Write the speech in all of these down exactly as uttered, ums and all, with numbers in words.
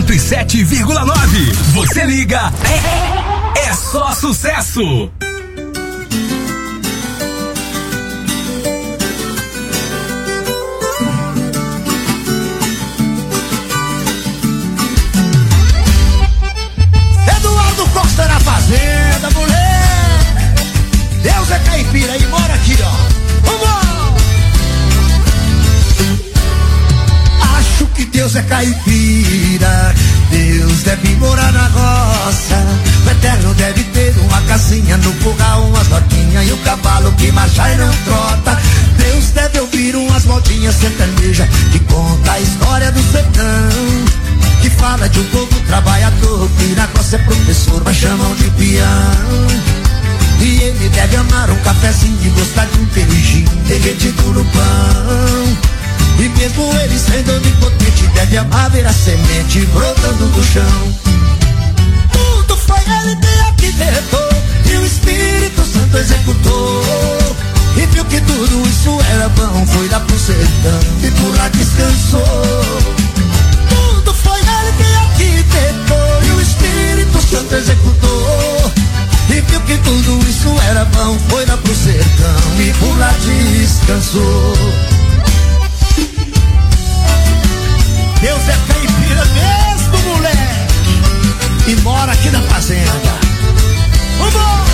cento e sete vírgula nove. Você liga, é, é só sucesso. Eduardo Costa na fazenda, mulher. Deus é caipira e mora aqui, ó. Vamos! Acho que Deus é caipira. Deus deve morar na roça. O Eterno deve ter uma casinha no curral, umas vaquinhas e um cavalo que marcha e não trota. Deus deve ouvir umas modinhas sertanejas que conta a história do sertão, que fala de um povo trabalhador que na costa é professor, mas chamam de peão. E ele deve amar um cafezinho e gostar de um queijinho derretido no pão. E mesmo ele sendo onipotente, deve amar ver a semente brotando do chão. Tudo foi ele que arquitetou e o Espírito Santo executou. E viu que tudo isso era bom, foi lá pro sertão e por lá descansou. Tudo foi ele que arquitetou e o Espírito Santo executou. E viu que tudo isso era bom, foi lá pro sertão e por lá descansou. Deus é caipira mesmo, mulher, e mora aqui na fazenda. Vamos!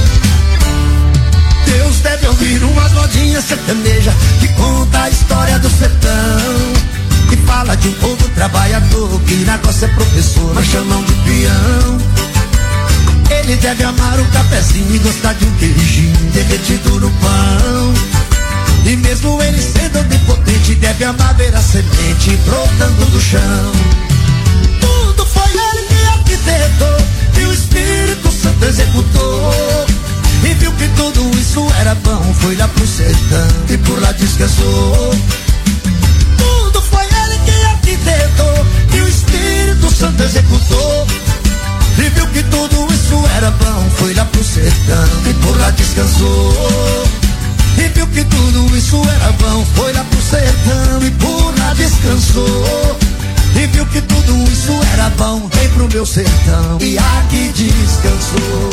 Deus deve ouvir umas modinhas sertanejas que conta a história do sertão, que fala de um povo trabalhador que na costa é professor, mas chamam de peão. Ele deve amar um cafezinho e gostar de um queijinho derretido no pão. E mesmo ele sendo onipotente, deve amar ver a semente brotando do chão. Tudo foi ele que arquitetou e o Espírito Santo executou. E viu que tudo isso era bom, foi lá pro sertão e por lá descansou. Tudo foi ele que arquitetou e o Espírito Santo executou. E viu que tudo isso era bom, foi lá pro sertão e por lá descansou. E viu que tudo isso era bom, foi lá pro sertão e por lá descansou. E viu que tudo isso era bom, vem pro meu sertão e aqui descansou.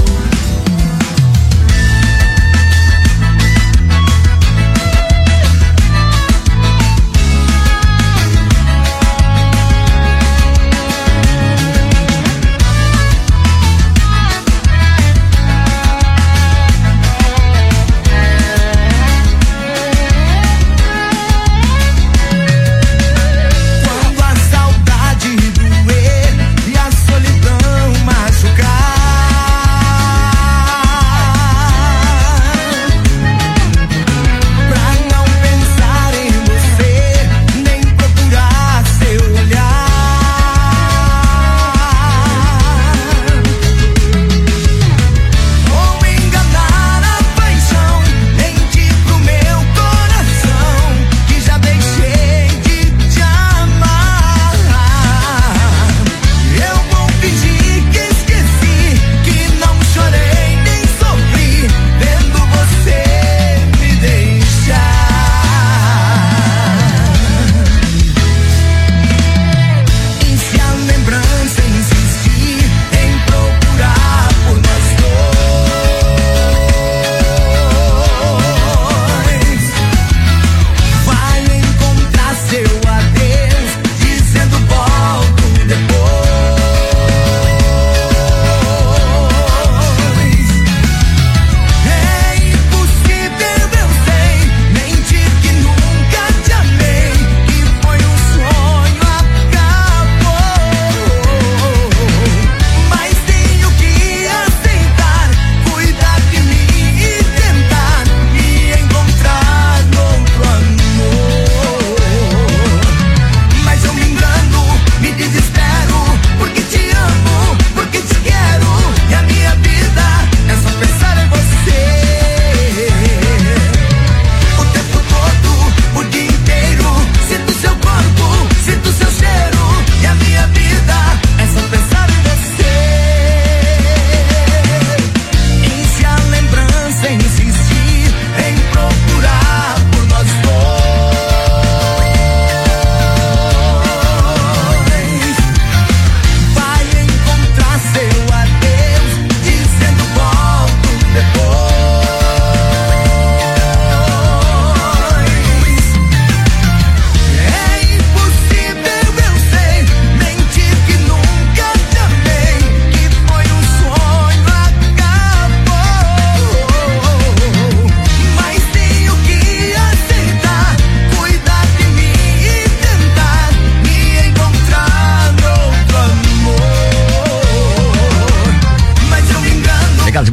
Machucar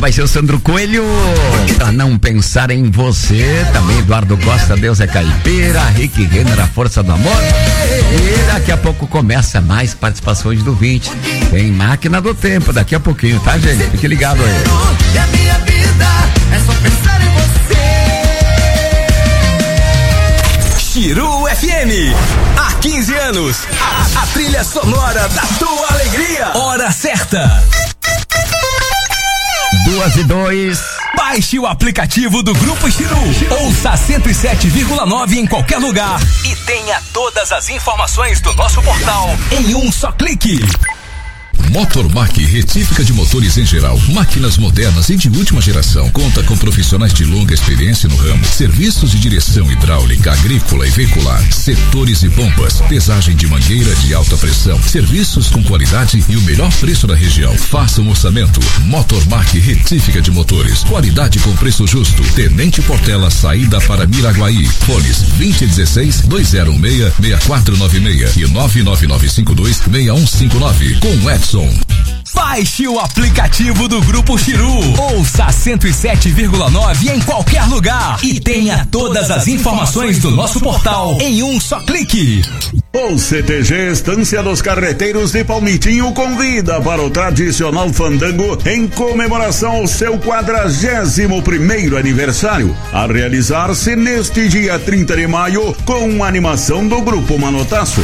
vai ser o Sandro Coelho, pra não pensar em você. Também Eduardo Costa, Deus é caipira. Rick Renner, a força do amor. E daqui a pouco começa mais participações do vinte. Tem máquina do tempo daqui a pouquinho, tá, gente? Fique ligado aí. E a minha vida é só pensar em você. Chiru F M, há quinze anos, a, a trilha sonora da tua alegria. Hora certa. Duas e dois. Baixe o aplicativo do Grupo Chiru. Ouça cento e sete vírgula nove em qualquer lugar e tenha todas as informações do nosso portal em um só clique. Motormac, retífica de motores em geral, máquinas modernas e de última geração. Conta com profissionais de longa experiência no ramo. Serviços de direção hidráulica, agrícola e veicular, setores e bombas, pesagem de mangueira de alta pressão, serviços com qualidade e o melhor preço da região. Faça um orçamento. Motormac, retífica de motores, qualidade com preço justo. Tenente Portela, saída para Miraguaí. Fones vinte e dezesseis, dois zero um seis, seis quatro nove seis e nove nove nove cinco dois, seis um cinco nove com Edson. Baixe o aplicativo do Grupo Chiru. Ouça cento e sete vírgula nove em qualquer lugar e tenha todas as informações do nosso portal em um só clique. O C T G Estância dos Carreteiros de Palmitinho convida para o tradicional fandango em comemoração ao seu quadragésimo primeiro aniversário, a realizar-se neste dia trinta de maio com a animação do Grupo Manotaço.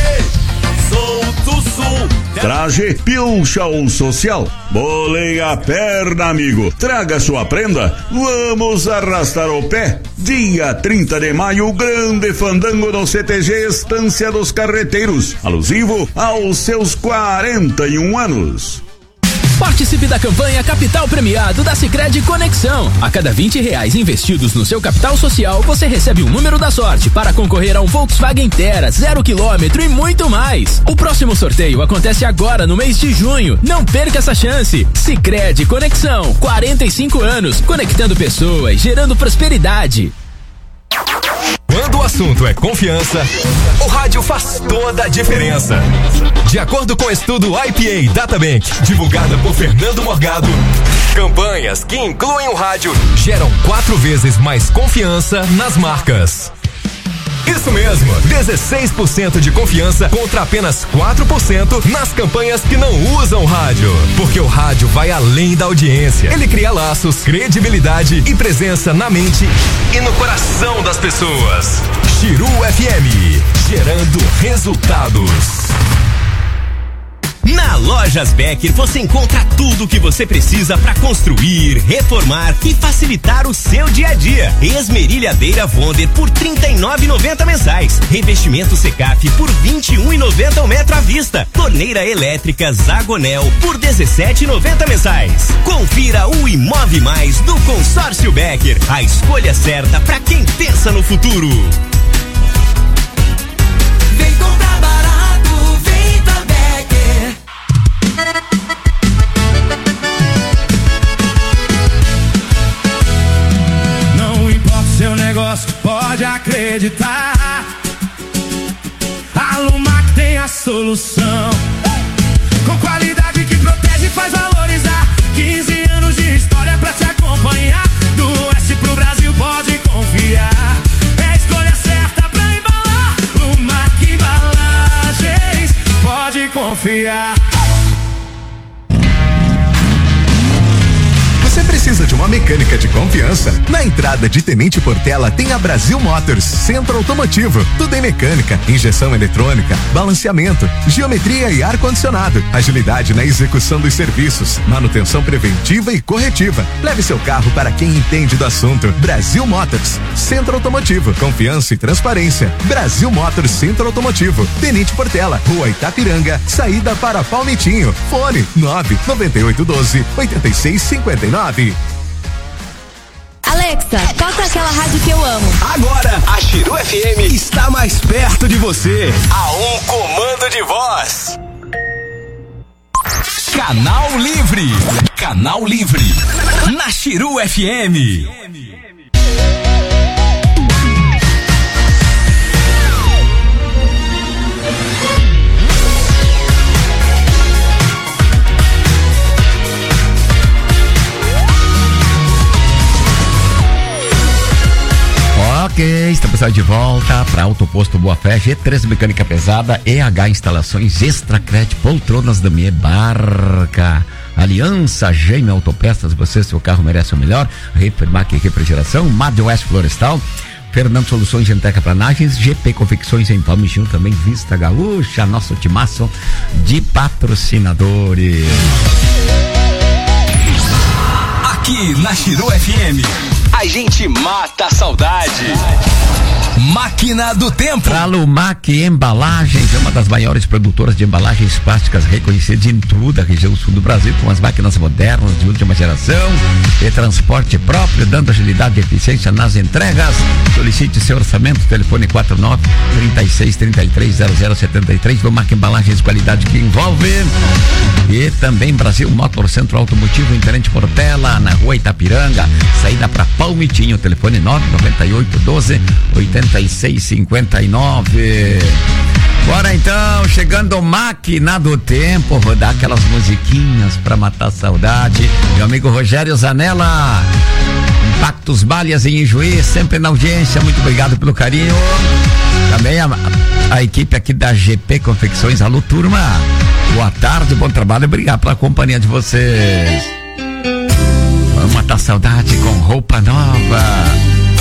Traje, pilcha ou social, bolei a perna, amigo, traga sua prenda, vamos arrastar o pé. Dia trinta de maio, grande fandango no C T G Estância dos Carreteiros, alusivo aos seus quarenta e um anos. Participe da campanha Capital Premiado da Sicredi Conexão. A cada vinte reais investidos no seu capital social, você recebe um número da sorte para concorrer a um Volkswagen Terra, zero quilômetro e muito mais. O próximo sorteio acontece agora no mês de junho. Não perca essa chance. Sicredi Conexão, quarenta e cinco anos, conectando pessoas, gerando prosperidade. Quando o assunto é confiança, o rádio faz toda a diferença. De acordo com o estudo I P A Databank, divulgada por Fernando Morgado, campanhas que incluem o rádio geram quatro vezes mais confiança nas marcas. Isso mesmo, dezesseis por cento de confiança contra apenas quatro por cento nas campanhas que não usam rádio. Porque o rádio vai além da audiência. Ele cria laços, credibilidade e presença na mente e no coração das pessoas. Chiru F M, gerando resultados. Na Lojas Becker você encontra tudo o que você precisa para construir, reformar e facilitar o seu dia a dia. Esmerilhadeira Wonder por trinta e nove reais e noventa centavos mensais. Revestimento Secaf por vinte e um reais e noventa centavos o metro à vista. Torneira elétrica Zagonel por dezessete reais e noventa centavos mensais. Confira o Imove Mais do Consórcio Becker. A escolha certa para quem pensa no futuro. Vem comprar barato, vem pra Becker. Não importa o seu negócio, pode acreditar. A Lumac tem a solução, com qualidade que protege e faz valorizar. quinze anos de história pra te acompanhar. Do oeste pro Brasil pode confiar. É a escolha certa pra embalar. Lumac Embalagens, pode confiar. Você precisa de uma mecânica de confiança? Na entrada de Tenente Portela tem a Brasil Motors, centro automotivo. Tudo em mecânica, injeção eletrônica, balanceamento, geometria e ar-condicionado. Agilidade na execução dos serviços, manutenção preventiva e corretiva. Leve seu carro para quem entende do assunto. Brasil Motors, centro automotivo. Confiança e transparência. Brasil Motors, centro automotivo. Tenente Portela, Rua Itapiranga, saída para Palmitinho. Fone nove nove oito um dois, oito seis cinco nove. Alexa, toca aquela rádio que eu amo. Agora, a Chiru F M está mais perto de você. A um comando de voz. Canal Livre. Canal Livre. Na Chiru F M. está de volta para Autoposto Boa Fé, G três Mecânica Pesada, E H Instalações, Extra Crédito, Poltronas da Minha Barca, Aliança Gêmea Autopeças, você, seu carro merece o melhor, Refermac Refrigeração, Mad West Florestal, Fernando Soluções Genteca Planagens, G P Confecções em Palmichinho, também Vista Gaúcha, nosso timaço de patrocinadores. Aqui na Chiru F M, a gente mata a saudade. Máquina do Tempo. Tralumac Embalagens é uma das maiores produtoras de embalagens plásticas reconhecidas em toda a região sul do Brasil, com as máquinas modernas de última geração e transporte próprio, dando agilidade e eficiência nas entregas. Solicite seu orçamento, telefone quatro nove, três seis, três três, zero zero sete três. Lumac Embalagens, qualidade que envolve. E também Brasil Motor Centro Automotivo em Tenente Portela, na rua Itapiranga, saída para Palmitinho, telefone nove nove oito, um dois, oito seis cinco nove. Bora então, chegando Máquina do Tempo, rodar aquelas musiquinhas pra matar a saudade. Meu amigo Rogério Zanella, Impactos Malhas em Ijuí, sempre na audiência, muito obrigado pelo carinho. Também a, a equipe aqui da G P Confecções, alô turma, boa tarde, bom trabalho, obrigado pela companhia de vocês. Vamos matar a saudade com roupa nova.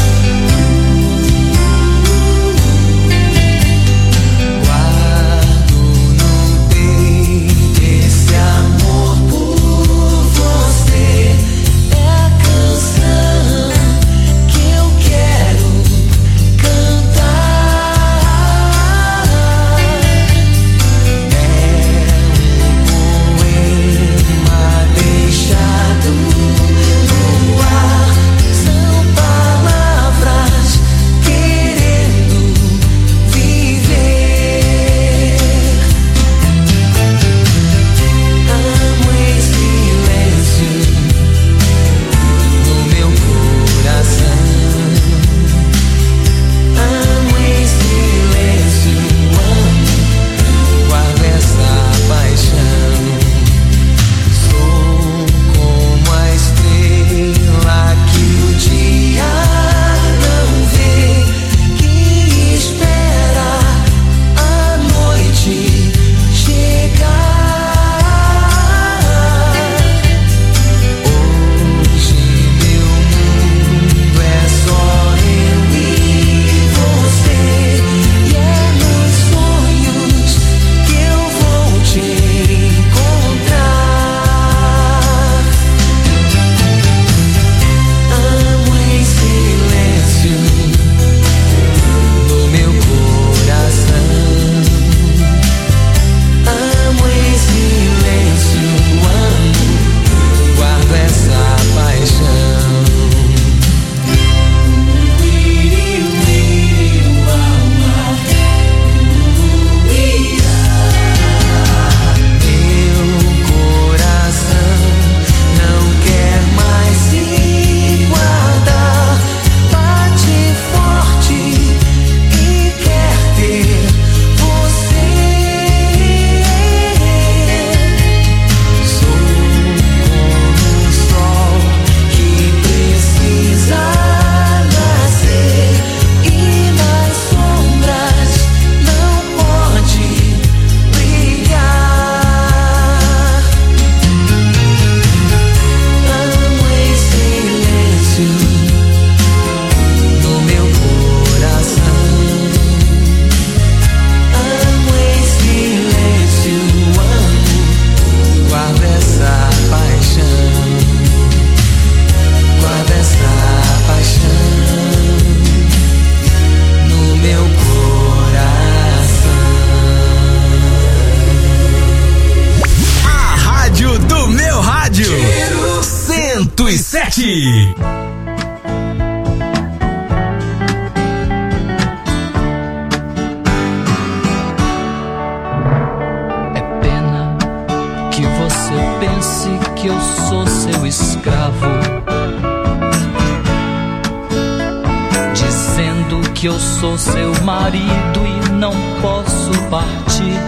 Que eu sou seu marido e não posso partir.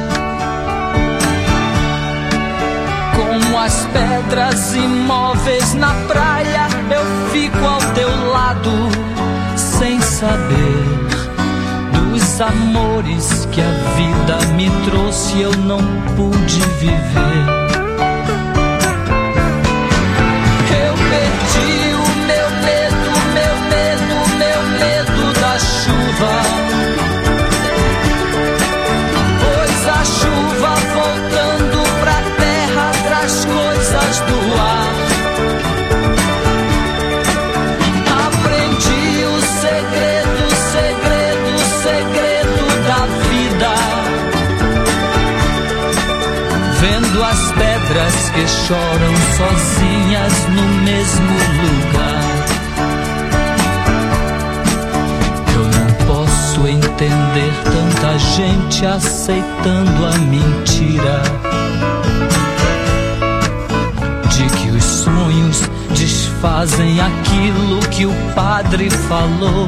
Como as pedras imóveis na praia, eu fico ao teu lado sem saber Dois amores que a vida me trouxe e eu não pude viver. Eu perdi o meu medo, meu medo, meu medo da chuva. Pois a chuva voltando pra terra traz coisas do ar. Aprendi o segredo, segredo, segredo da vida. Vendo as pedras que choram sozinhas no mesmo lugar. Eu não posso entender tanta gente aceitando a mentira de que os sonhos desfazem aquilo que o padre falou.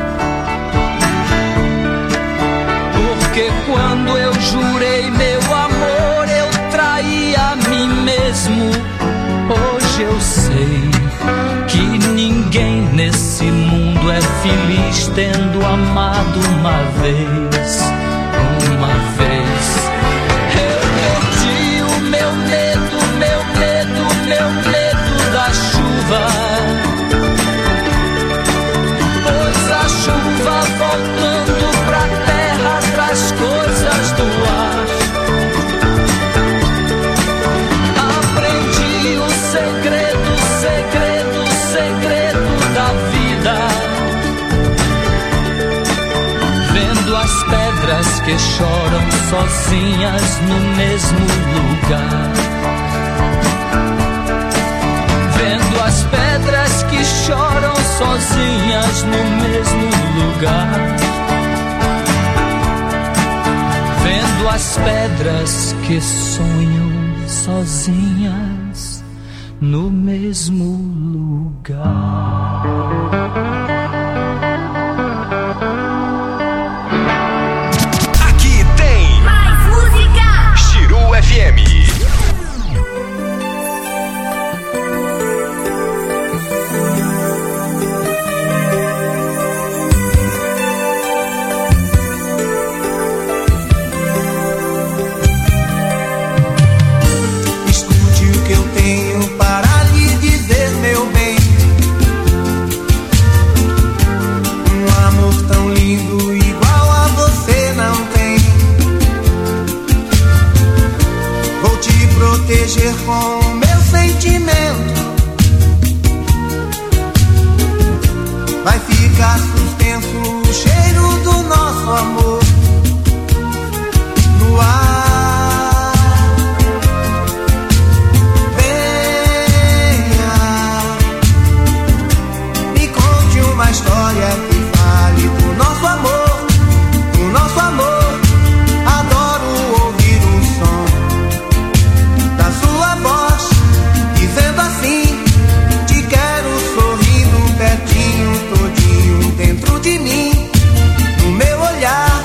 Porque quando eu jurei meu amor, eu traí a mim mesmo. Hoje eu sei que ninguém nesse mundo é feliz tendo amado uma vez. Uma vez. Eu perdi o meu medo, meu medo, meu medo da chuva. Pois a chuva voltando pra terra traz coisas do ar. Aprendi o segredo, segredo, segredo da vida. Vendo as pedras que choram sozinhas no mesmo lugar. Vendo as pedras que choram sozinhas no mesmo lugar. Vendo as pedras que sonham sozinhas no mesmo lugar. Aqui tem mais música. Chiru F M. Escute o que eu tenho para lhe dizer, meu bem. Um amor tão lindo igual a você não tem. Vou te proteger com o meu sentimento. Vai ficar suspenso o cheiro do nosso amor no ar. Venha, me conte uma história que fale do nosso amor, do nosso amor. Adoro ouvir o som da sua voz, dizendo assim: te quero sorrindo, pertinho, todinho dentro de mim, no meu olhar.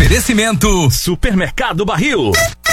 Oferecimento Supermercado Barril.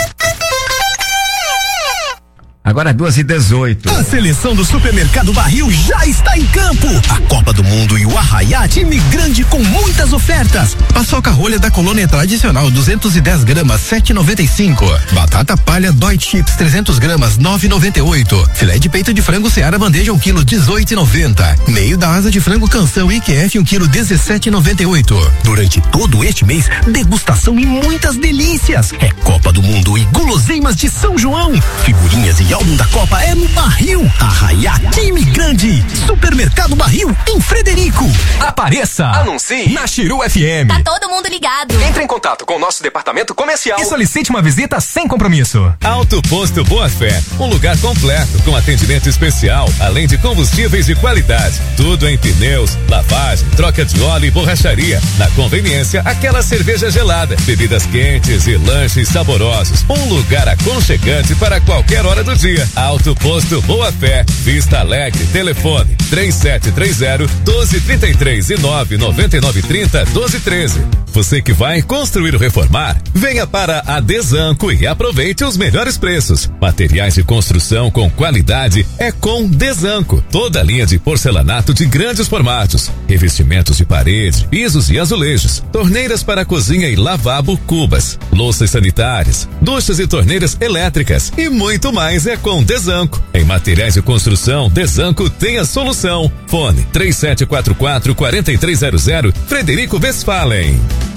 Agora duas e dezoito. A seleção do Supermercado Barril já está em campo. A Copa do Mundo e o Arraiá, time grande com muitas ofertas. Paçoca rolha da Colônia tradicional, duzentos e dez gramas, sete e noventa e cinco. Batata palha Dói Chips, trezentos gramas, nove e noventa e oito. Filé de peito de frango Seara bandeja um quilo, dezoito e noventa. Meio da asa de frango Canção I Q F um quilo, dezessete e noventa e oito. Durante todo este mês, degustação e muitas delícias. É Copa do Mundo e guloseimas de São João. Figurinhas e álbum da Copa é no Barril. Arraiá, time grande. Supermercado Barril em Frederico. Apareça. Anuncie na Chiru F M. Tá todo mundo ligado. Entre em contato com o nosso departamento comercial e solicite uma visita sem compromisso. Alto Posto Boa Fé, um lugar completo com atendimento especial, além de combustíveis de qualidade. Tudo em pneus, lavagem, troca de óleo e borracharia. Na conveniência, aquela cerveja gelada, bebidas quentes e lanches saborosos. Um lugar aconchegante para qualquer hora do dia. Alto Posto Boa Fé, Vista Alegre, telefone três sete três zero, doze trinta e três e nove nove nove trinta, doze treze. Você que vai construir ou reformar, venha para a Desanco e aproveite os melhores preços. Materiais de construção com qualidade é com Desanco. Toda a linha de porcelanato de grandes formatos, revestimentos de parede, pisos e azulejos, torneiras para cozinha e lavabo, cubas, louças sanitárias, duchas e torneiras elétricas e muito mais é com Desanco. Em materiais de construção, Desanco tem a solução. Fone três sete quatro quatro, quatro três zero zero, Frederico Westphalen.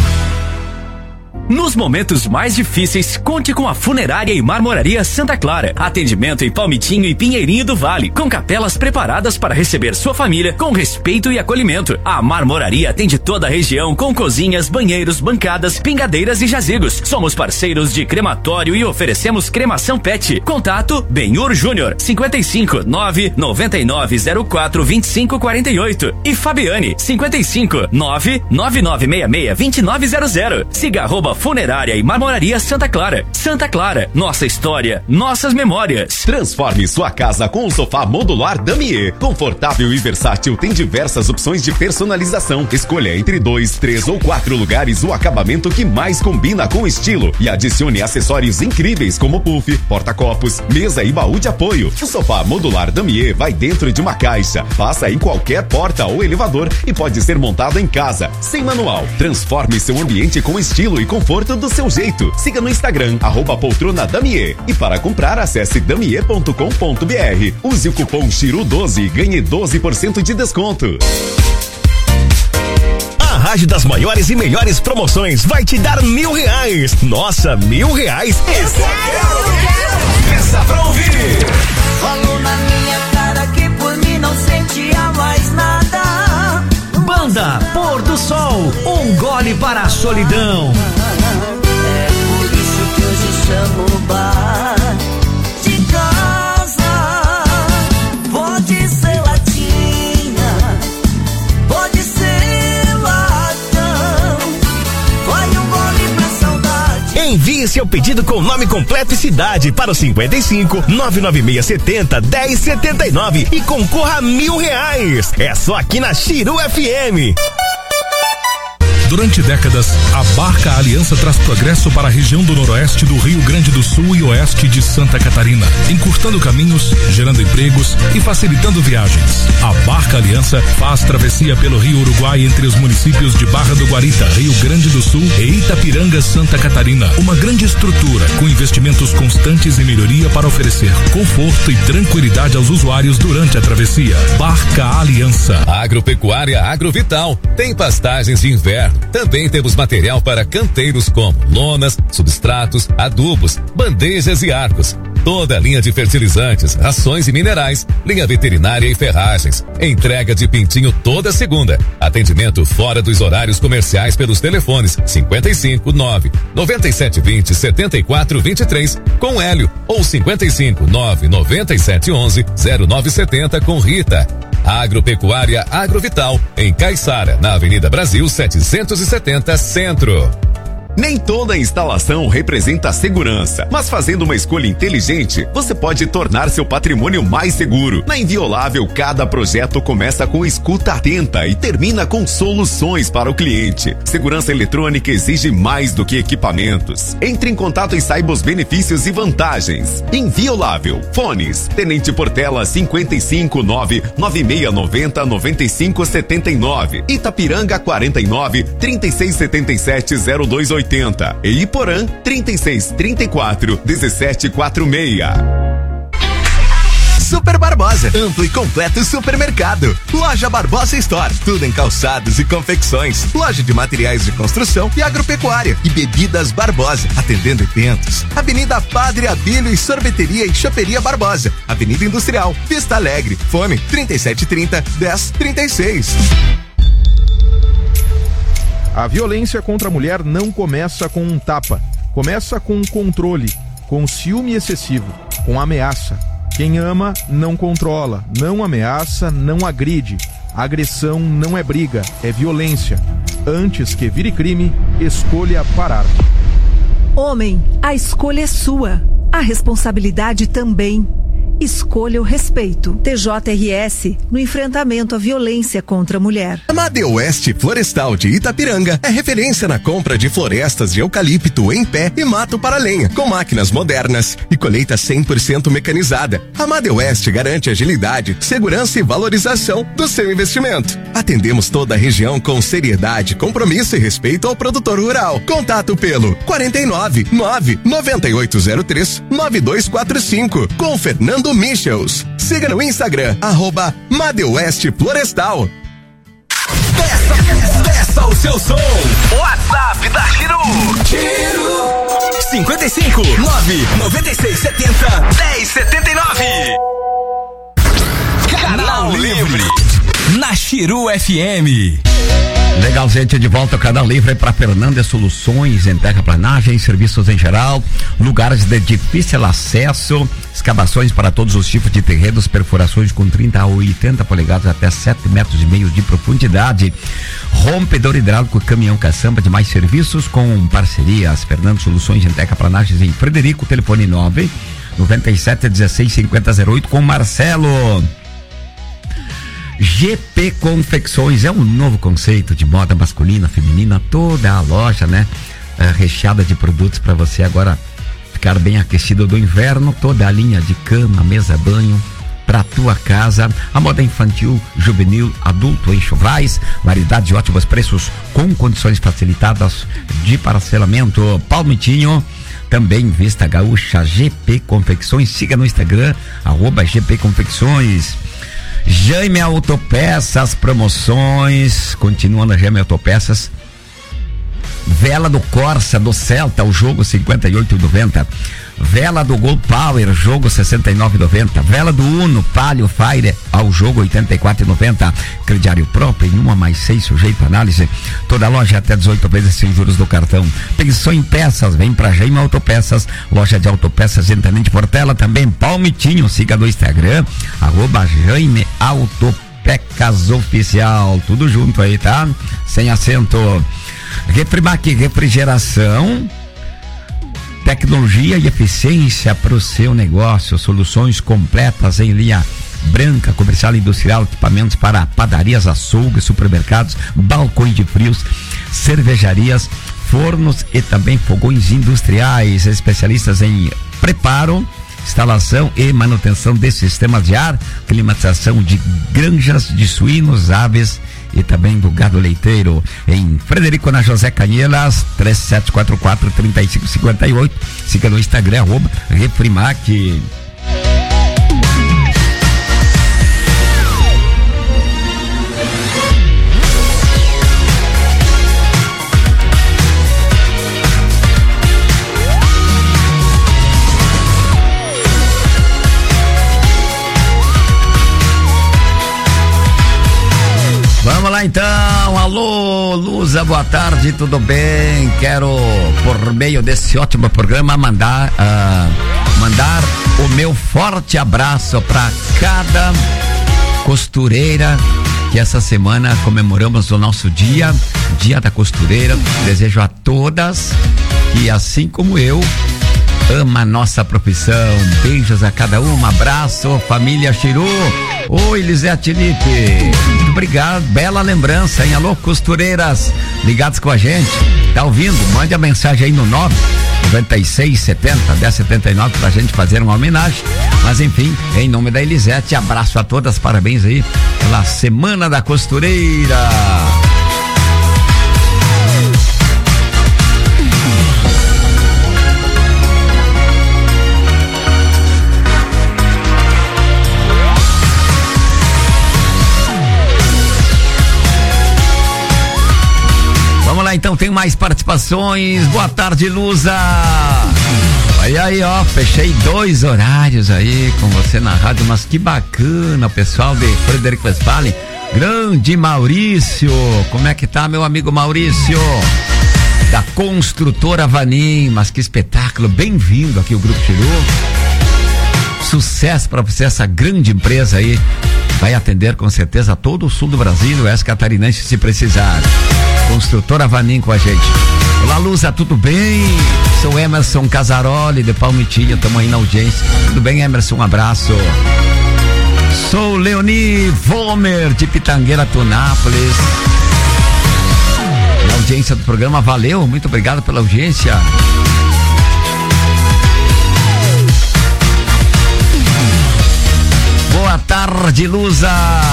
Nos momentos mais difíceis, conte com a Funerária e Marmoraria Santa Clara. Atendimento em Palmitinho e Pinheirinho do Vale, com capelas preparadas para receber sua família com respeito e acolhimento. A Marmoraria atende toda a região com cozinhas, banheiros, bancadas, pingadeiras e jazigos. Somos parceiros de crematório e oferecemos cremação pet. Contato Benhur Júnior, cinquenta e cinco, nove nove nove zero quatro, vinte e cinco quarenta e oito e Fabiane, cinquenta e cinco, nove nove nove seis seis, vinte e nove zero zero. Siga arroba Funerária e Marmoraria Santa Clara. Santa Clara, nossa história, nossas memórias. Transforme sua casa com o sofá modular Damier. Confortável e versátil, tem diversas opções de personalização. Escolha entre dois, três ou quatro lugares o acabamento que mais combina com o estilo e adicione acessórios incríveis como puff, porta-copos, mesa e baú de apoio. O sofá modular Damier vai dentro de uma caixa, passa em qualquer porta ou elevador e pode ser montado em casa, sem manual. Transforme seu ambiente com estilo e conforto do seu jeito. Siga no Instagram, arroba poltrona Damier. E para comprar, acesse damier ponto com ponto b r. Use o cupom Chiru doze e ganhe doze por cento de desconto. A Rádio das maiores e melhores promoções vai te dar mil reais. Nossa, mil reais? Esse eu quero! Peça pra ouvir! Falou na minha cara que por mim não sentia mais nada. Banda Pôr do Sol, um gole para a solidão. É por isso que hoje chamo o bar de casa. Pode ser latinha, pode ser latão. Vai um gole pra saudade. Envie seu pedido com nome completo e cidade para o cinquenta e cinco, nove nove seis sete zero, dez setenta e nove e concorra a mil reais. É só aqui na Chiru F M. Durante décadas, a Barca Aliança traz progresso para a região do noroeste do Rio Grande do Sul e oeste de Santa Catarina, encurtando caminhos, gerando empregos e facilitando viagens. A Barca Aliança faz travessia pelo Rio Uruguai entre os municípios de Barra do Guarita, Rio Grande do Sul e Itapiranga, Santa Catarina. Uma grande estrutura com investimentos constantes e melhoria para oferecer conforto e tranquilidade aos usuários durante a travessia. Barca Aliança. Agropecuária Agrovital tem pastagens de inverno. Também temos material para canteiros como lonas, substratos, adubos, bandejas e arcos. Toda a linha de fertilizantes, rações e minerais, linha veterinária e ferragens. Entrega de pintinho toda segunda. Atendimento fora dos horários comerciais pelos telefones cinquenta e cinco, nove nove sete dois zero, sete quatro dois três com Hélio ou cinquenta e cinco, nove nove sete um um, zero nove sete zero com Rita. Agropecuária Agrovital, em Caiçara, na Avenida Brasil setecentos e setenta, Centro. Nem toda instalação representa segurança, mas fazendo uma escolha inteligente, você pode tornar seu patrimônio mais seguro. Na Inviolável, cada projeto começa com escuta atenta e termina com soluções para o cliente. Segurança eletrônica exige mais do que equipamentos. Entre em contato e saiba os benefícios e vantagens. Inviolável. Fones: Tenente Portela cinquenta e cinco, nove nove seis nove zero, nove cinco sete nove. Itapiranga quarenta e nove, trinta e seis setenta e sete, zero dois oitenta. E Iporã trinta e seis, trinta e quatro, dezessete quarenta e seis. Super Barbosa, amplo e completo supermercado. Loja Barbosa Store, tudo em calçados e confecções. Loja de materiais de construção e agropecuária. E bebidas Barbosa, atendendo eventos. Avenida Padre Abílio e Sorveteria e Choperia Barbosa. Avenida Industrial, Vista Alegre. Fone trinta e sete trinta, dez trinta e seis. A violência contra a mulher não começa com um tapa. Começa com um controle, com ciúme excessivo, com ameaça. Quem ama não controla, não ameaça, não agride. Agressão não é briga, é violência. Antes que vire crime, escolha parar. Homem, a escolha é sua. A responsabilidade também. Escolha o respeito. T J R S no enfrentamento à violência contra a mulher. A Madeoeste Florestal de Itapiranga é referência na compra de florestas de eucalipto em pé e mato para lenha, com máquinas modernas e colheita cem por cento mecanizada. A Madeoeste garante agilidade, segurança e valorização do seu investimento. Atendemos toda a região com seriedade, compromisso e respeito ao produtor rural. Contato pelo quarenta e nove, nove nove oito zero três, nove dois quatro cinco com Fernando Michels. Siga no Instagram, arroba Madeoeste Florestal. Peça, peça o seu som. WhatsApp da Chiru. Chiru. cinquenta e cinco, nove noventa e seis, setenta, dez setenta e nove. Canal Livre. Na Chiru F M. Legal, gente, de volta ao Canal Livre para Fernandes Soluções em terraplanagem, serviços em geral, lugares de difícil acesso, escavações para todos os tipos de terrenos, perfurações com trinta a oitenta polegadas até sete metros e meio de profundidade, rompedor hidráulico, caminhão caçamba, de mais serviços com parcerias. Fernandes Soluções em terraplanagens em Frederico, telefone nove noventa e sete, dezesseis, cinquenta, zero oito com Marcelo. G P Confecções é um novo conceito de moda masculina, feminina, toda a loja, né? É, recheada de produtos para você agora ficar bem aquecido do inverno, toda a linha de cama, mesa, banho para tua casa, a moda infantil, juvenil, adulto, enxovais, variedade de ótimos preços com condições facilitadas de parcelamento. Palmitinho, também Vista Gaúcha, G P Confecções, siga no Instagram, arroba G P Confecções. Jaime Autopeças, promoções, continuando a Jaime Autopeças. Vela do Corsa, do Celta, o jogo cinquenta e oito e noventa. Vela do Gol Power, jogo sessenta e nove e noventa. Vela do Uno, Palio Fire, ao jogo oitenta e quatro e noventa. Crediário próprio em uma mais seis, sujeito a análise. Toda loja até dezoito vezes sem juros do cartão. Pensou em peças, vem pra Jaime Autopeças, loja de autopeças em Tenente Portela, também Palmitinho, siga no Instagram, arroba Jaime Autopecas Oficial, tudo junto aí, tá? Sem acento. Refrimac Refrigeração, tecnologia e eficiência para o seu negócio, soluções completas em linha branca, comercial e industrial, equipamentos para padarias, açougues, supermercados, balcões de frios, cervejarias, fornos e também fogões industriais, especialistas em preparo, instalação e manutenção de sistemas de ar, climatização de granjas de suínos, aves e também do gado leiteiro. Em Frederico, na José Canhelas, três sete quatro quatro, três cinco cinco oito. Siga no Instagram, arroba Refrimac. Vamos lá então, alô Luza, boa tarde, tudo bem? Quero, por meio desse ótimo programa, mandar uh, mandar o meu forte abraço para cada costureira que essa semana comemoramos o nosso dia, Dia da Costureira. Desejo a todas que, assim como eu, ama a nossa profissão. Beijos a cada um, um abraço, família Chiru. Oi, Lisete Lipe. Muito obrigado, bela lembrança, hein? Alô, costureiras, ligados com a gente. Tá ouvindo? Mande a mensagem aí no nove nove seis setenta, dez setenta e nove pra gente fazer uma homenagem. Mas enfim, em nome da Elisete, abraço a todas, parabéns aí pela Semana da Costureira. Vamos lá, então, tem mais participações. Boa tarde, Luza. Aí, aí, ó, fechei dois horários aí com você na rádio, mas que bacana, pessoal de Frederico Westphalen. Grande Maurício, como é que tá, meu amigo Maurício? Da construtora Vanim, mas que espetáculo, bem-vindo aqui o Grupo Chiru. Sucesso pra você, essa grande empresa aí, vai atender com certeza todo o sul do Brasil e o oeste catarinense se precisar. Construtora Vanim com a gente. Olá, Luza, tudo bem? Sou Emerson Casaroli de Palmitinha, estamos aí na audiência. Tudo bem, Emerson? Um abraço. Sou Leoni Vomer de Pitangueira, Tunápolis. Na audiência do programa, valeu, muito obrigado pela audiência. Boa tarde, Luza.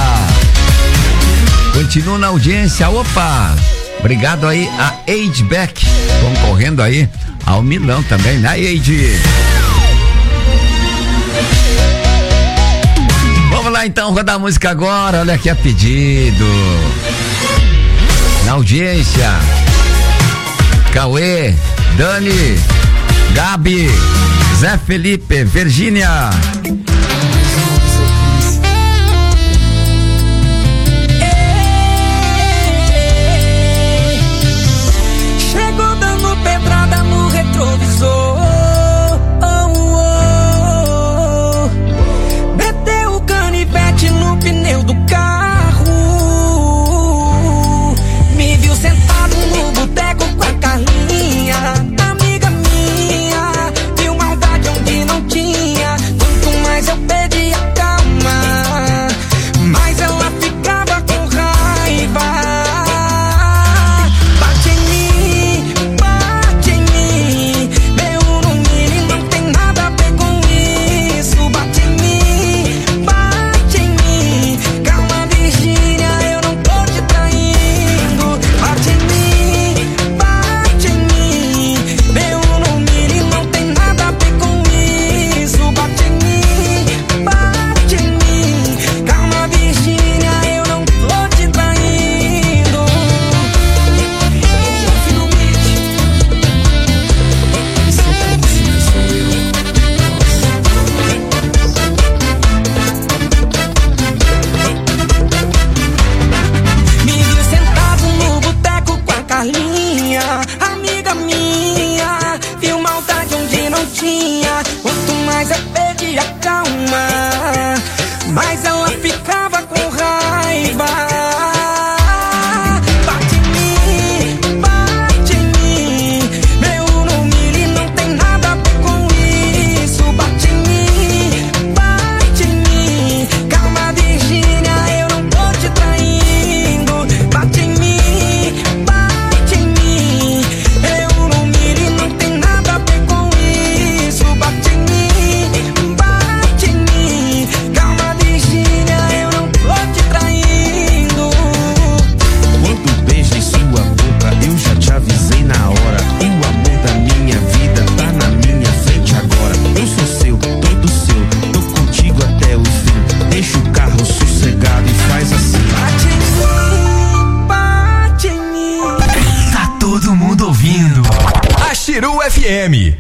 Continua na audiência, opa. Obrigado aí a Eide Beck, concorrendo aí ao Milão também, né, Eide? Vamos lá então, rodar a música agora, olha aqui a pedido. Na audiência, Cauê, Dani, Gabi, Zé Felipe, Virgínia. Retrovisor, oh, oh, oh. Meteu o canivete no pneu do carro. Me viu sentado no boteco com a Carlinha, amiga minha. Viu maldade onde não tinha. Quanto mais eu pedia calma, mais ela ficava com raiva. Mas ela ficava com raiva. Bate em mim, bate em mim. Meu no milho não tem nada a ver com isso. Bate em mim, bate em mim. Calma, Virgínia, eu não tô te traindo. Bate em mim, bate em mim. Meu no milho não tem nada a ver com isso. Bate em mim, bate em mim. Calma, Virgínia, eu não tô te traindo. Quando beijei sua boca, eu já te avisei na hora. O amor da minha vida tá na minha frente agora. Eu sou seu, todo seu, tô contigo até o fim. Deixa o carro sossegado e faz assim. Bate em mim, bate em mim. Tá todo mundo ouvindo a Chiru F M.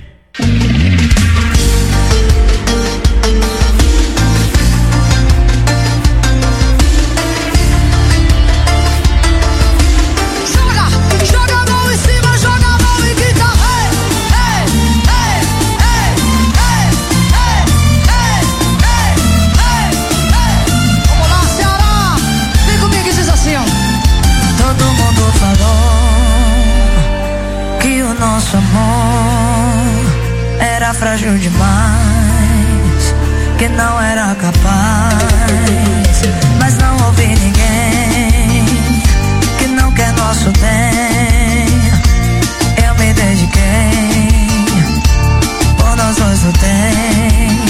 Vamos lá, Ceará! Vem comigo e frágil demais, que não era capaz. Mas não houve ninguém que não quer nosso bem. Eu me dediquei, por nós dois lutei.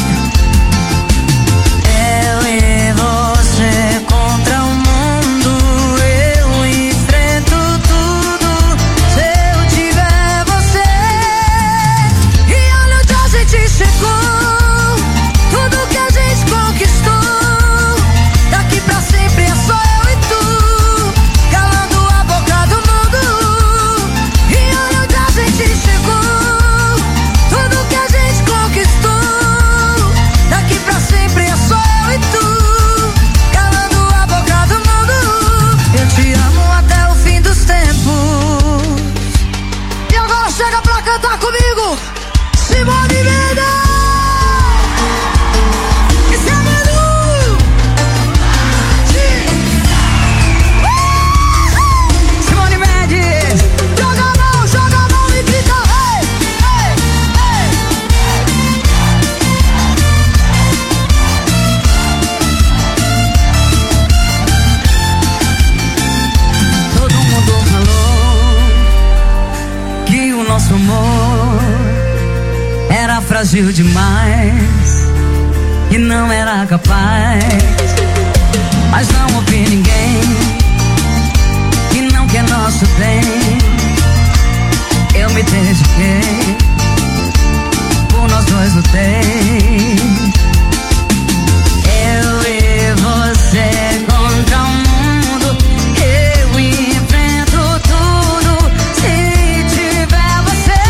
Eu e você contra o mundo, eu enfrento tudo se eu tiver você. E olha onde a gente chegou, tudo que a gente conquistou. Daqui pra sempre é só eu e tu, calando a boca do mundo. E olha onde a gente chegou, tudo que a gente conquistou. Daqui pra sempre é só eu e tu, calando a boca do mundo. Eu te amo até o fim dos tempos. E agora chega pra cantar comigo, Simone Mendes. Esse é Manu. Simone Mendes, joga a mão, joga a mão e grita, ei, ei, ei. Todo mundo falou que o nosso amor era frágil demais e não era capaz. Mas não houve ninguém que não quer nosso bem. Eu me dediquei, por nós dois lutei. Eu e você contra o mundo, eu enfrento tudo se tiver você.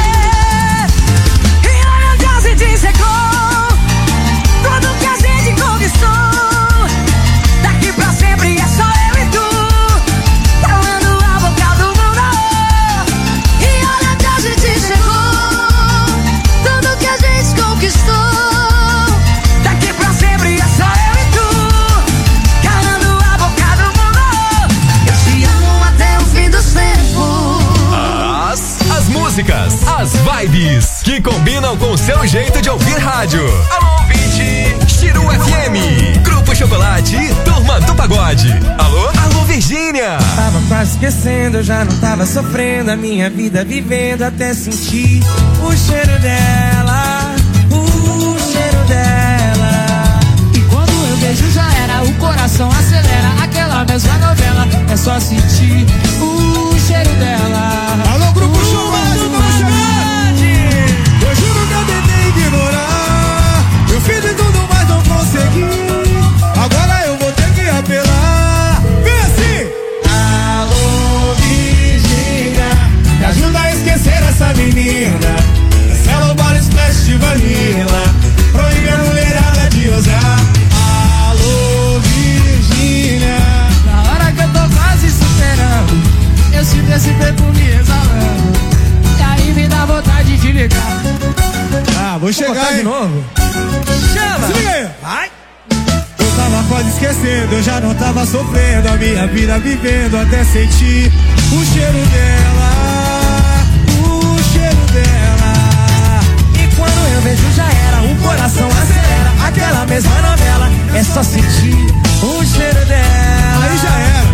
E olha onde a gente chegou, tudo que a gente conquistou. Daqui pra sempre é só eu e tu, calando a boca do mundo. E olha onde a gente chegou, tudo que a gente conquistou. Daqui pra sempre é só eu e tu, calando a boca do mundo. Eu te amo até o fim dos tempos. As, as músicas, as vibes que combinam com o seu jeito de ouvir rádio. Alô, ouvinte, Chiru F M, Grupo Chocolate e Turma do Pagode. Alô, alô, Virgínia. Tava quase esquecendo, eu já não tava sofrendo a minha vida vivendo até sentir o cheiro dela, o cheiro dela. E quando eu vejo já era, o coração acelera, aquela mesma novela, é só sentir o cheiro dela. Alô, Grupo Chocolate, vamos chegar! Eu juro que eu tentei ignorar, Eu fiz de tudo, mas não consegui. Agora eu vou ter que apelar. Vem assim! Alô, Virgínia, me ajuda a esquecer essa menina. Cancela o bar Splash de Vanilla, proíbe a mulherada de usar. Alô, Virgínia, na hora que eu tô quase superando, eu sinto esse perfume exalando, e aí me dá vontade de ligar. Ah, vou chegar de novo. Chama! Se liga aí. Vai! Eu tava quase esquecendo, eu já não tava sofrendo a minha vida vivendo até sentir o cheiro dela, o cheiro dela. E quando eu vejo já era, o coração acelera, aquela mesma novela, é só sentir o cheiro dela. Aí já era.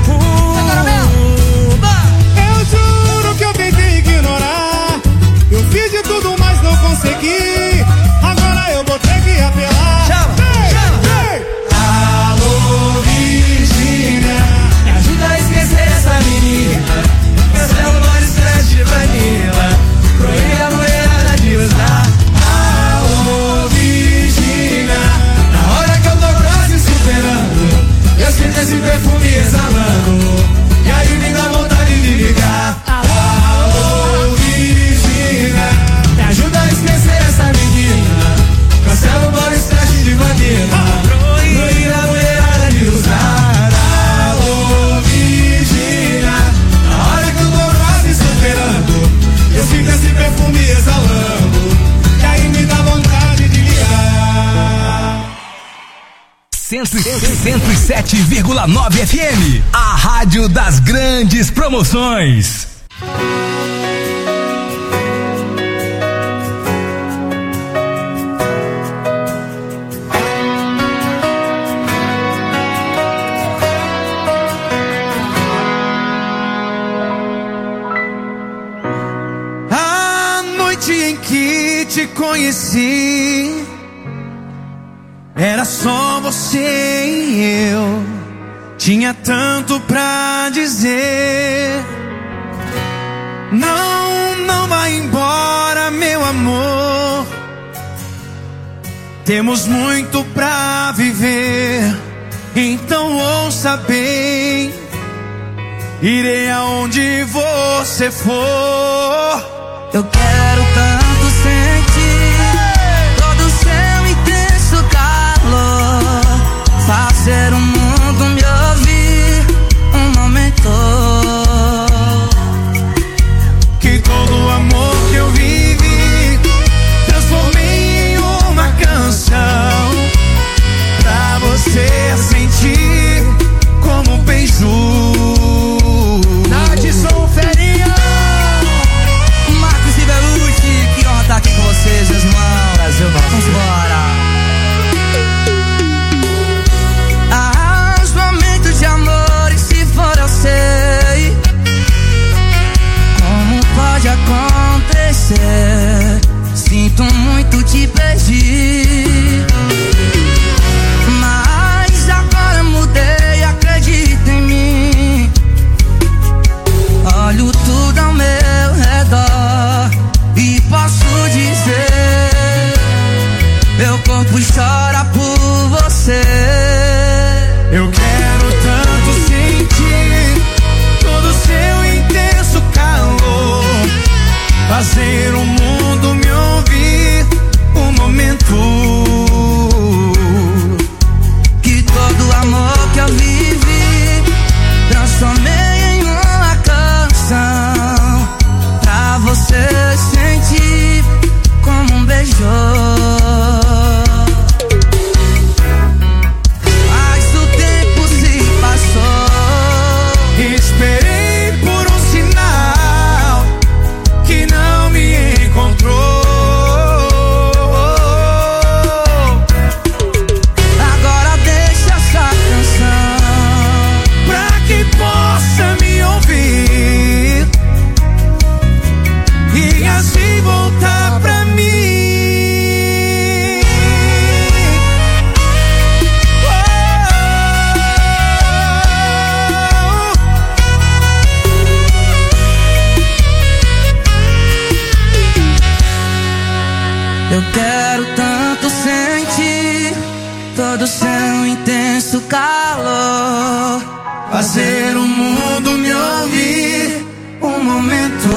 Eu juro que eu tentei ignorar, eu fiz de tudo, mas não consegui. Agora eu vou ter que apelar. Chama, hey, chama. Hey. Alô, Virgínia, Me ajuda a esquecer essa menina, cancela o bar Splash de Vanilla, proíbe a mulherada de usar. alô, Virgínia, na hora que eu tô quase superando, eu sinto esse perfume exalando, e aí me dá vontade de ligar. Alô, Virgínia, Me ajuda a esquecer essa menina, cancela o bar Splash de Vanilla, proíbe a mulherada de usar. Alô, Virgínia, na hora que eu tô quase superando, eu sinto esse perfume exalando, e aí me dá vontade de ligar. cento e sete vírgula nove F M, a rádio das grandes promoções. que te conheci, era só você e eu. Tinha tanto pra dizer. Não, não vai embora, meu amor. Temos muito pra viver. Então ouça bem. Irei aonde você for. Eu quero tanto sentir todo o seu intenso calor. Fazer o mundo me ouvir um momento. Que todo o amor que eu vivi transformei em uma canção. Pra você sentir como um beijo. Nadson Ferinha, Marcos e Belucci, que honra estar aqui com vocês, meus irmãos. Brasil, vamos embora. Ah, os momentos de amor, e se for eu sei como pode acontecer. Sinto muito te pedir, mas agora mudei, acredita em mim. Olho tudo ao meu redor e posso dizer, meu corpo chora por você. Eu quero tanto sentir todo o seu intenso calor. Fazer o mundo me ouvir um momento. Que todo o amor que eu vivi transformei em uma canção. Pra você sentir como um beijo. Mas o tempo se passou. Esperei por um sinal que não me encontrou. Agora deixa essa canção pra que possa me ouvir e assim voltar pra mim. Eu quero tanto sentir todo o seu intenso calor. Fazer o mundo me ouvir um momento.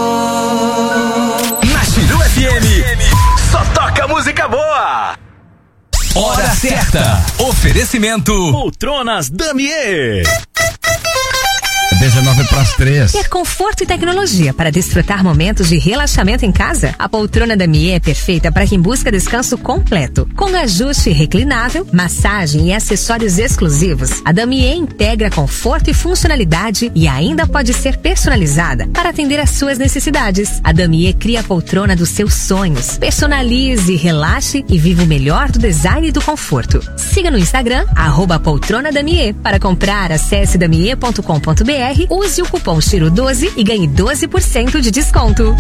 Na Chiru F M, só toca música boa. Hora certa. Oferecimento Poltronas Damier. dezenove para as três. Ter conforto e tecnologia para desfrutar momentos de relaxamento em casa? A poltrona Damier é perfeita para quem busca descanso completo. Com ajuste reclinável, massagem e acessórios exclusivos, a Damier integra conforto e funcionalidade e ainda pode ser personalizada para atender às suas necessidades. A Damier cria a poltrona dos seus sonhos. Personalize, relaxe e viva o melhor do design e do conforto. Siga no Instagram, arroba poltrona Damier. Para comprar, acesse damier ponto com ponto br. Use o cupom Chiro doze e ganhe doze por cento de desconto.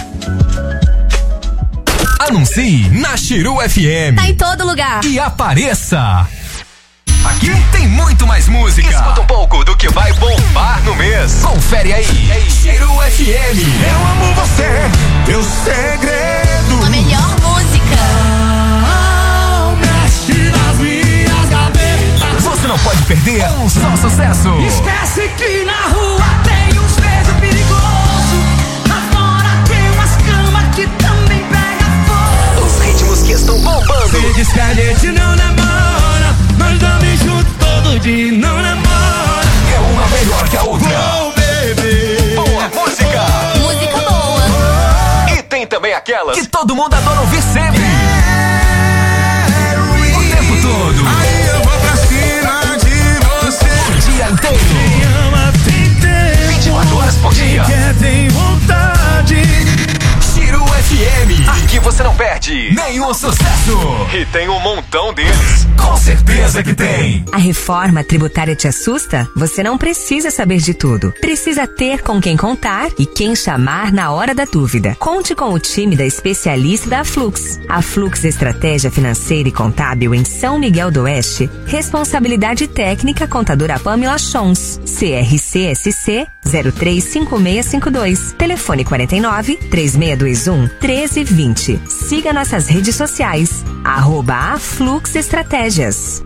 Anuncie na Chiru F M. Tá em todo lugar. E apareça. Aqui tem muito mais música. Escuta um pouco do que vai bombar no mês. Confere aí. Chiru F M. Eu amo você, teu segredo. A melhor música. Não mexe nas minhas gavetas. Você não pode perder um só sucesso. Esquece que na rua tem uns beijos perigosos. Lá fora tem umas camas que também pega fogo. Os ritmos que estão bombando. Se diz que a gente não namora, nós dormimos juntos todo dia, não namora. É uma melhor que a outra. Oh, baby. Boa música. Música boa. E tem também aquelas que todo mundo adora ouvir sempre. O tempo todo. Aí eu vou pra cima de você. O dia inteiro. Quem ama tem tempo. vinte e quatro horas por dia. Quem quer tem vontade. Chiru F M. Aqui você não perde nenhum sucesso. E tem um montão deles. Com certeza que tem. A reforma tributária te assusta? Você não precisa saber de tudo. Precisa ter com quem contar e quem chamar na hora da dúvida. Conte com o time da especialista da Flux. A Flux Estratégia Financeira e Contábil em São Miguel do Oeste. Responsabilidade técnica contadora Pamela Chons. C R C S C zero três cinco seis cinco dois. Telefone quarenta e nove, três seis dois um, um três dois zero. Siga nossas redes sociais. Arroba Aflux Estratégias.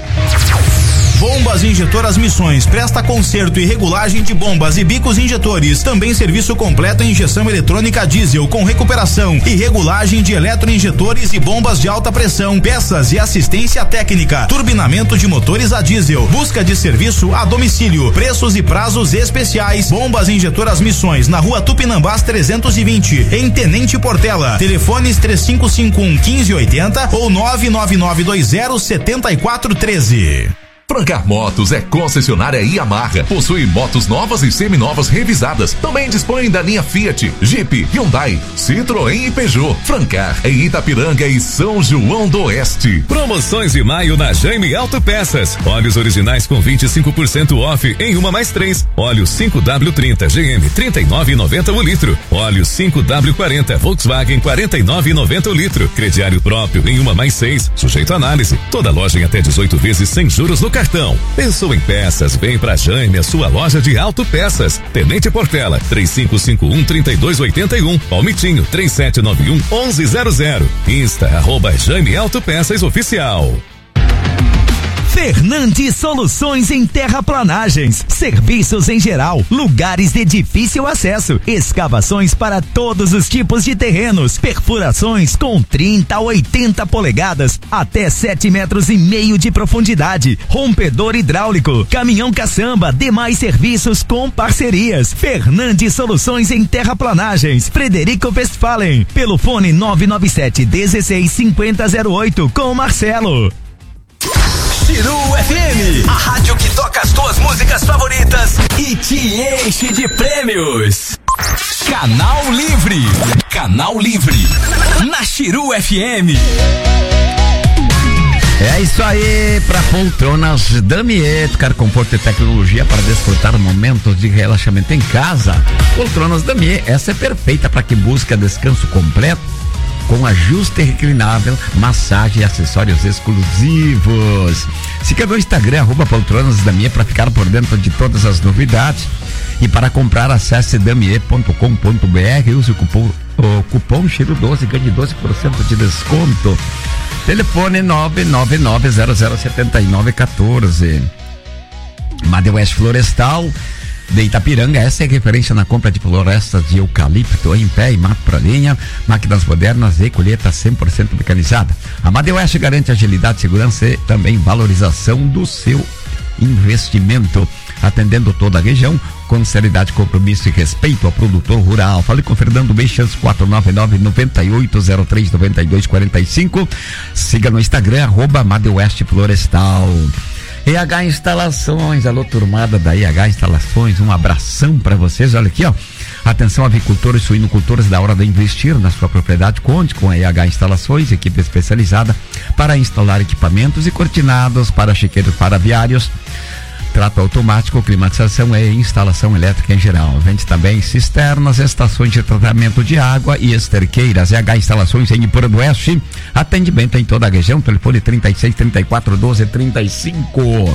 Bombas Injetoras Missões presta conserto e regulagem de bombas e bicos injetores. Também serviço completo em injeção eletrônica diesel com recuperação e regulagem de eletroinjetores e bombas de alta pressão, peças e assistência técnica, turbinamento de motores a diesel, busca de serviço a domicílio, preços e prazos especiais. Bombas Injetoras Missões na Rua Tupinambás trezentos e vinte, em Tenente Portela. Telefones três cinco cinco um, um cinco oito zero ou nove nove nove dois zero sete quatro um três. Francar Motos é concessionária Yamaha. Possui motos novas e seminovas revisadas. Também dispõe da linha Fiat, Jeep, Hyundai, Citroën e Peugeot. Francar em Itapiranga e São João do Oeste. Promoções de maio na Jaime Autopeças. Óleos originais com vinte e cinco por cento off em uma mais três. Óleo cinco W trinta G M trinta e nove reais e noventa centavos o litro. Óleo cinco W quarenta Volkswagen quarenta e nove reais e noventa centavos o litro. Crediário próprio em uma mais seis. Sujeito a análise. Toda loja em até dezoito vezes sem juros no cartão. Pensou em peças? Vem pra Jaime, a sua loja de autopeças. Tenente Portela, três cinco cinco um, três dois oito um. Palmitinho, três sete nove um, um um zero zero. Insta, arroba Jaime Autopeças Oficial. Fernandes Soluções em Terraplanagens, serviços em geral, lugares de difícil acesso, escavações para todos os tipos de terrenos, perfurações com trinta a oitenta polegadas, até sete metros e meio de profundidade, rompedor hidráulico, caminhão caçamba, demais serviços com parcerias. Fernandes Soluções em Terraplanagens, Frederico Westphalen, pelo fone nove nove sete, dezesseis, cinquenta, zero oito com Marcelo. Chiru F M, a rádio que toca as tuas músicas favoritas e te enche de prêmios. Canal Livre, Canal Livre, na Chiru F M. É isso aí, para poltronas Damier, quer conforto e tecnologia para desfrutar momentos de relaxamento em casa. Poltronas Damier, essa é perfeita para quem busca descanso completo, com ajuste reclinável, massagem e acessórios exclusivos. Siga no Instagram, arroba poltronas Damier, para ficar por dentro de todas as novidades. E para comprar, acesse damier ponto com ponto b r e use o cupom, o cupom Chiro doze, ganhe doze por cento de desconto. Telefone nove nove nove zero zero sete nove um quatro. Madewest Florestal de Itapiranga, essa é a referência na compra de florestas de eucalipto em pé e mato pra linha, máquinas modernas e colheita cem por cento mecanizada. A Madewest garante agilidade, segurança e também valorização do seu investimento, atendendo toda a região com seriedade, compromisso e respeito ao produtor rural. Fale com Fernando Meixas, quatro nove nove, nove oito zero três, nove dois quatro cinco. Siga no Instagram, arroba Madewest Florestal. E H Instalações, alô turmada da I H Instalações, um abração para vocês. Olha aqui, ó, atenção avicultores e suinocultores, da hora de investir na sua propriedade, conte com a I H Instalações, equipe especializada para instalar equipamentos e cortinados para chiqueiros para aviários, trato automático, climatização e instalação elétrica em geral. Vende também cisternas, estações de tratamento de água e esterqueiras. E H Instalações em Ipura do Oeste, atendimento em toda a região, telefone trinta e seis, trinta e quatro, doze, trinta e cinco.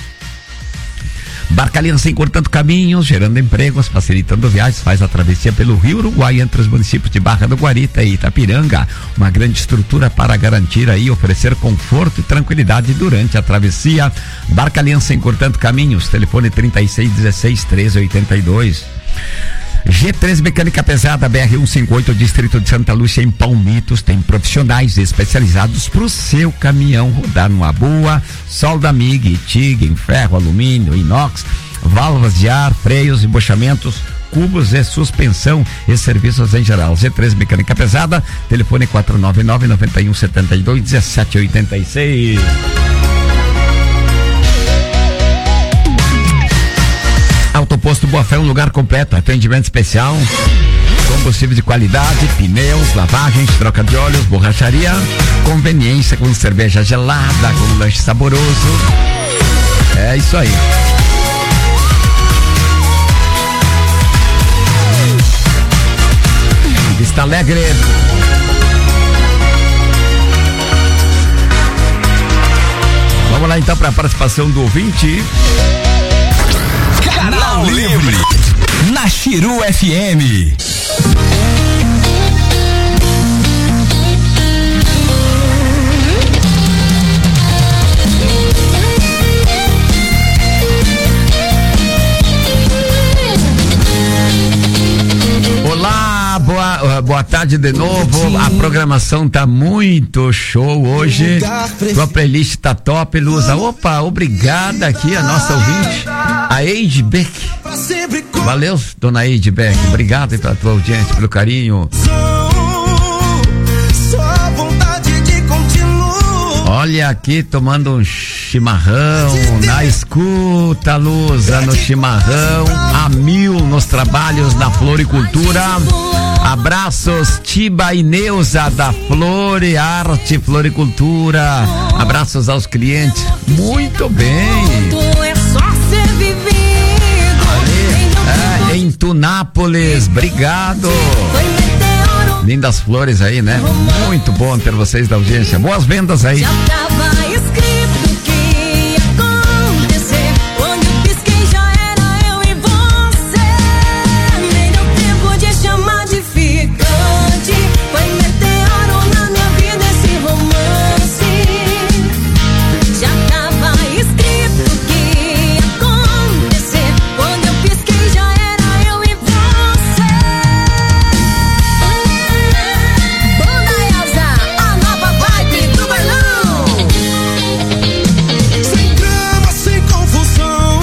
Barca Aliança encurtando caminhos, gerando empregos, facilitando viagens, faz a travessia pelo Rio Uruguai entre os municípios de Barra do Guarita e Itapiranga. Uma grande estrutura para garantir aí, oferecer conforto e tranquilidade durante a travessia. Barca Aliança encurtando caminhos, telefone trinta e seis, dezesseis, treze, oitenta e dois. G três Mecânica Pesada, B R cento e cinquenta e oito, Distrito de Santa Lúcia, em Palmitos, tem profissionais especializados para o seu caminhão rodar numa boa. Solda M I G, T I G, em ferro, alumínio, inox, válvulas de ar, freios, embochamentos, cubos e suspensão e serviços em geral. G três Mecânica Pesada, telefone quatro nove nove, nove um sete dois, um sete oito seis. Autoposto Boa Fé, um lugar completo, atendimento especial, com combustível de qualidade, pneus, lavagens, troca de óleos, borracharia, conveniência com cerveja gelada, com lanche saboroso. É isso aí. Vista Alegre. Vamos lá então para a participação do ouvinte. Canal Livre na Chiru F M. Olá, boa, boa tarde de novo. A programação tá muito show hoje. Tua playlist tá top, Luza. Opa, obrigada aqui a nossa ouvinte, a Eide Beck. Valeu, dona Eide Beck. Obrigado aí pela tua audiência, pelo carinho. Olha aqui tomando um chimarrão na escuta, Luza, no chimarrão, a mil nos trabalhos da floricultura. Abraços, Tiba e Neuza da Flore Arte Floricultura. Abraços aos clientes. Muito bem. Ali, é, em Tunápolis, obrigado. Lindas flores aí, né? Muito bom ter vocês da audiência. Boas vendas aí. Já tava escrito que ia acontecer. Quando eu pisquei já era eu e você. Nem deu tempo de chamar de ficante. Foi meteoro na minha vida esse romance. Já tava escrito que ia acontecer. Quando eu pisquei já era eu e você. Sem drama, sem confusão,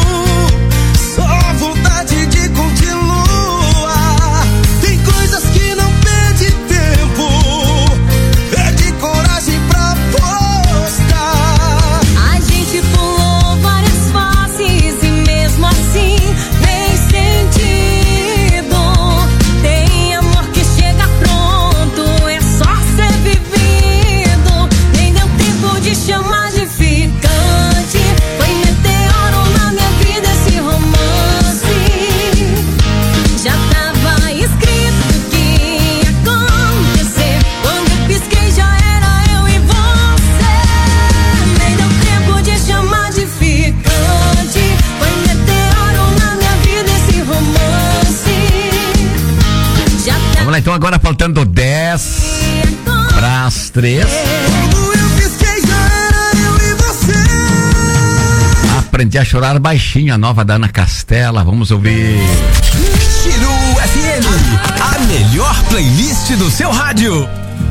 só vontade de continuar. Tem coisas que não perde tempo, perde coragem pra postar. A gente pulou várias fases e mesmo assim tem sentido. Tem amor que chega pronto, é só ser vivido. Nem deu tempo de chamar de ficante. Foi meteoro na minha vida esse romance. Já tava escrito que ia acontecer. Quando eu pisquei já era eu e você. Nem deu tempo de chamar de ficante. Foi meteoro na minha vida esse romance. Já Vamos lá então, agora faltando dez para as três. Quando eu pisquei já era eu e você. Aprendi a chorar baixinho, a nova da Ana Castela. Vamos ouvir. Chiru F M, a melhor playlist do seu rádio.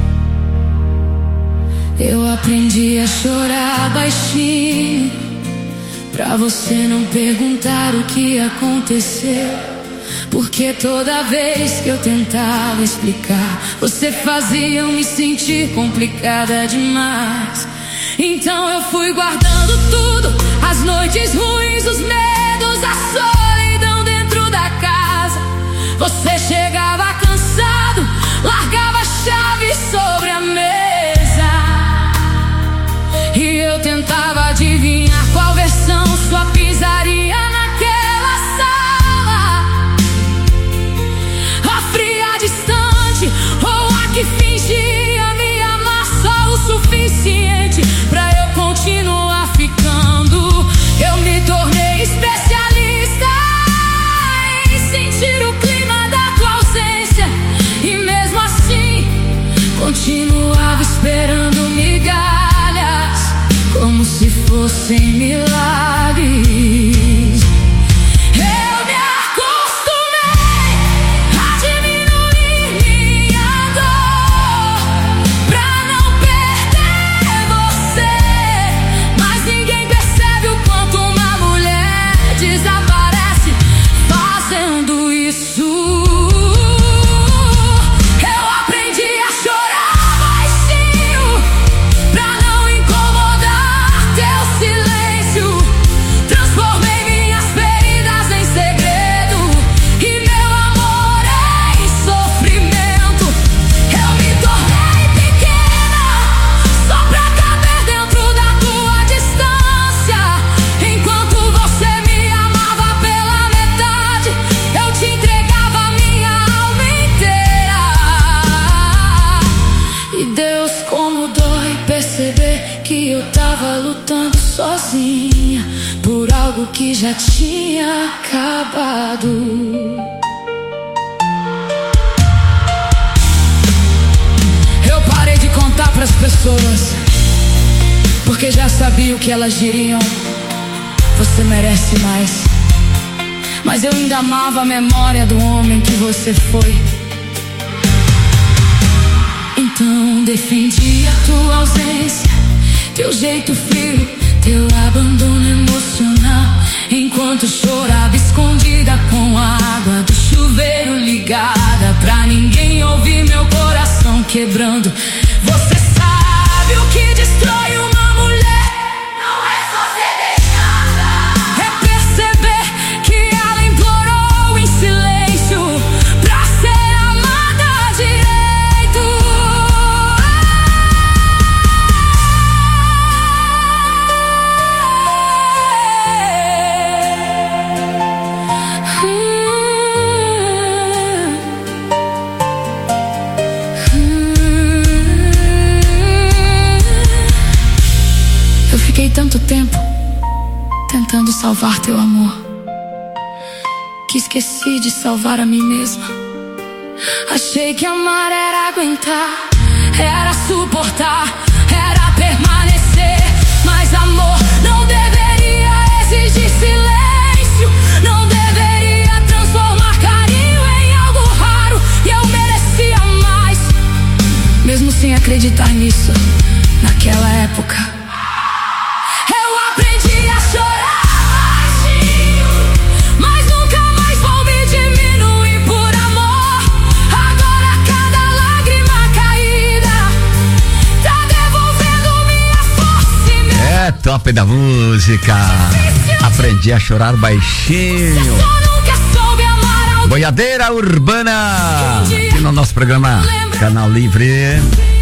Eu aprendi a chorar baixinho, pra você não perguntar o que aconteceu. Porque toda vez que eu tentava explicar, você fazia eu me sentir complicada demais. Então eu fui guardando tudo, as noites ruins, os medos, a solidão dentro da casa. Você chegava cansado, largava a chave sobre a mesa. E eu tentava adivinhar qual versão sua pisaria naquela sala. A fria distante ou a que fingia me amar só o suficiente pra eu continuar ficando. Eu me tornei especialista em sentir o clima da tua ausência. E mesmo assim continuava esperando migalhas, como se fossem milagres. Eu me acostumei a diminuir minha dor pra não perder você. Mas ninguém percebe o quanto uma mulher desaparece fazendo isso. Eu aprendi a chorar baixinho pra não incomodar teu silêncio. E Deus, como dói perceber que eu tava lutando sozinha por algo que já tinha acabado. Eu parei de contar pras pessoas, porque já sabia o que elas diriam. Você merece mais. Mas eu ainda amava a memória do homem que você foi. Então defendi a tua ausência, teu jeito frio, teu abandono emocional. Enquanto chorava escondida com a água do chuveiro ligada, pra ninguém ouvir meu coração quebrando. Você sabe o que destrói uma mulher? Não é só ser deixada, é perceber que ela implorou em silêncio pra ser amada direito. Fiquei tanto tempo tentando salvar teu amor que esqueci de salvar a mim mesma. Achei que amar era aguentar, era suportar, era permanecer. Mas amor não deveria exigir silêncio, não deveria transformar carinho em algo raro. E eu merecia mais, mesmo sem acreditar nisso naquela época. Top da música. Aprendi a chorar baixinho. Boiadeira Urbana. Aqui no nosso programa Canal Livre.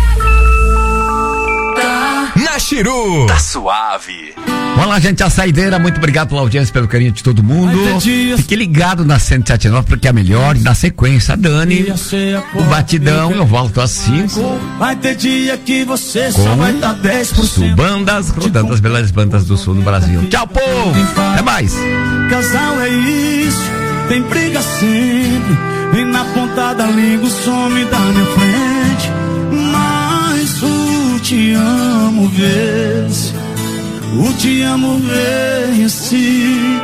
Na Chiru. Tá suave. Vamos lá, gente, a saideira. Muito obrigado pela audiência, pelo carinho de todo mundo. Fique ligado na cento e setenta e nove, porque é a melhor. Na sequência, a Dani, o Batidão. Eu volto às cinco. Vai ter dia que você só vai dar dez por cento. Bandas, rodando as melhores bandas do sul no Brasil. Tchau, povo. Até mais. Casal é isso, tem briga sempre. E na ponta da língua some da minha frente. Mas o te amo, vê-se. O te amo vence.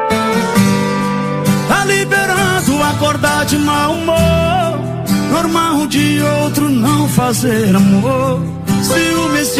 Tá liberando acordar de mau humor. Normal de outro não fazer amor.